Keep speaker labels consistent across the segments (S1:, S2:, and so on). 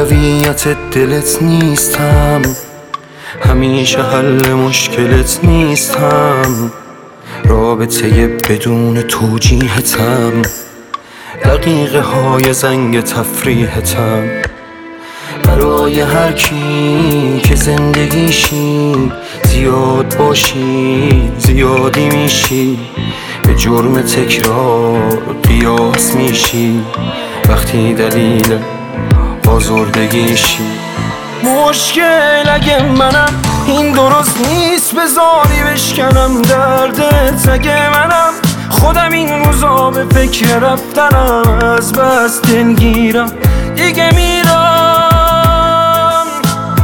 S1: اولویت دلت نیستم، همیشه حل مشکلت نیستم، رابطه بدون توجیهتم، دقیقه های زنگ تفریحتم. برای هر کی که زندگیشی زیاد باشی زیادی میشی، به جرم تکرار قیاس میشی وقتی دلیل آزردگیشی. مشکل اگه منم این درست نیست، بذاری بشکنم دردت اگه منم خودم این روزا به فکر رفتنم، از بس دلگیرم دیگه میرم.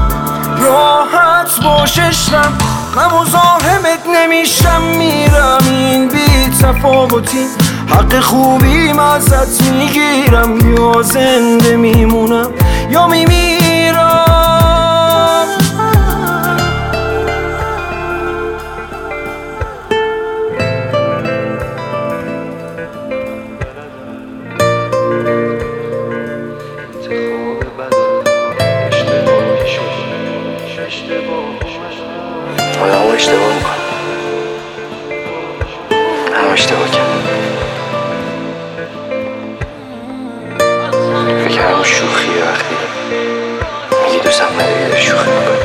S1: راحت باش عشقم، غم و زاحمت نمیشم، میرم این بی تفاوتی، حق خوبیم ازت میگیرم، یا زنده میمونم یا میمیرم.
S2: آدم اشتباه میکنم، هم اشتباه کردم، فکر همون شوخیه وقتی میگی دوستم نداری داری شوخی میکنی.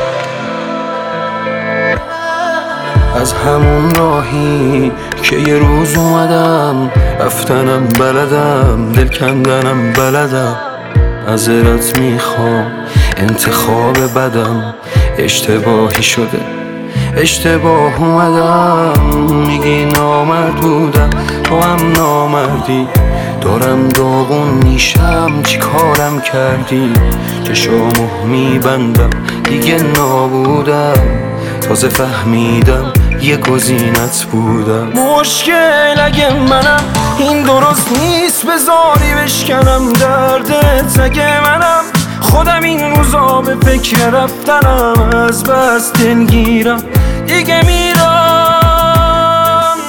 S1: از همون راهی که یه روز اومدم رفتنم بلدم، دل کندنم بلدم، معذرت میخوام انتخاب بدم، اشتباهی شده اشتباه اومدم. میگی نامرد بودم تو هم نامردی، دارم داغون میشم چی کارم کردی، چشامو میبندم دیگه نابودم، تازه فهمیدم یه گزینت بودم. مشکل اگه منم این درست نیست، بذاری بشکنم دردت اگه منم خودم این روزا به فکر رفتنم، از بس دلگیرم دیگه میرم.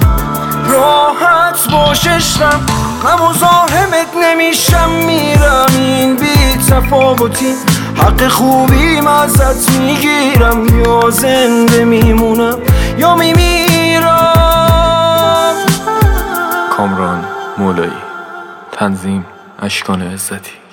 S1: راحت باش عشقم، غم و زاحمت نمیشم، میرم این بی تفاوتی، حق خوبیم ازت میگیرم، یا زنده میمونم یا میمیرم.
S3: کامران مولایی، تنظیم اشکان عزتی.